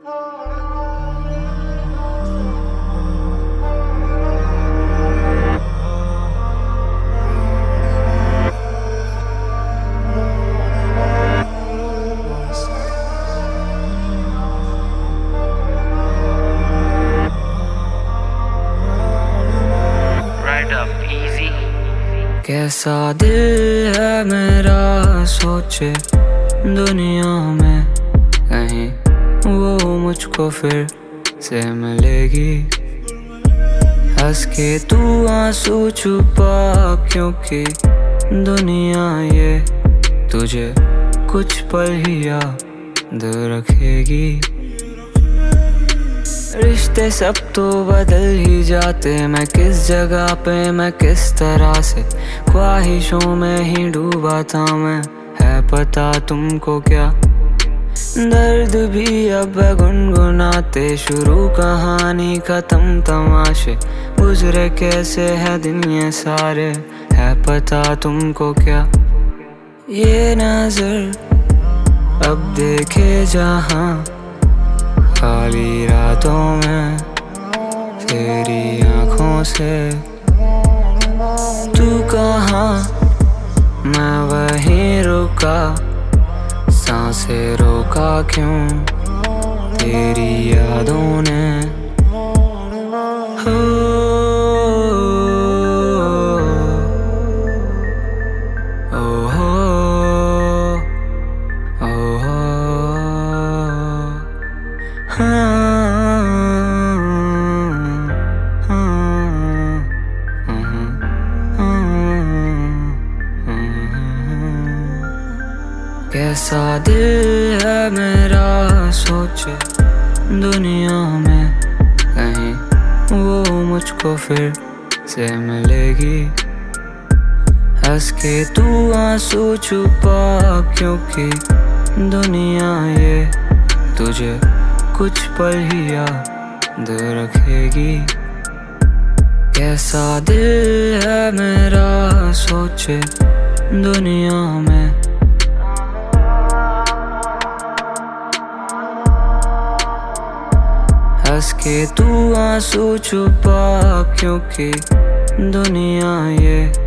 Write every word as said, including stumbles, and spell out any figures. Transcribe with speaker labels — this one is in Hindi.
Speaker 1: कैसा दिल है मेरा सोचे दुनिया में कहीं वो मुझको फिर से मिलेगी। हंस के तू आंसू छुपा क्योंकि दुनिया ये तुझे कुछ पल ही याद रखेगी। रिश्ते सब तो बदल ही जाते, मैं किस जगह पे मैं किस तरह से ख्वाहिशों में ही डूबा था मैं। है पता तुमको क्या दर्द भी अब गुनगुनाते, शुरू कहानी खत्म तमाशे, गुजरे कैसे है दिन ये सारे। है पता तुमको क्या ये नजर अब देखे जहां खाली रातों में तेरी आँखों से। तू कहाँ मैं वहीं रुका, सांसें रोका क्यों तेरी यादों ने। हो ओ हो ओ हो कैसा दिल है मेरा सोचे दुनिया में कहीं वो मुझको फिर से मिलेगी। हंस के तू आंसू छुपा क्योंकि दुनिया ये तुझे कुछ पल ही याद रखेगी। कैसा दिल है मेरा सोचे दुनिया में हंस के तू आंसू छुपा क्योंकि दुनिया ये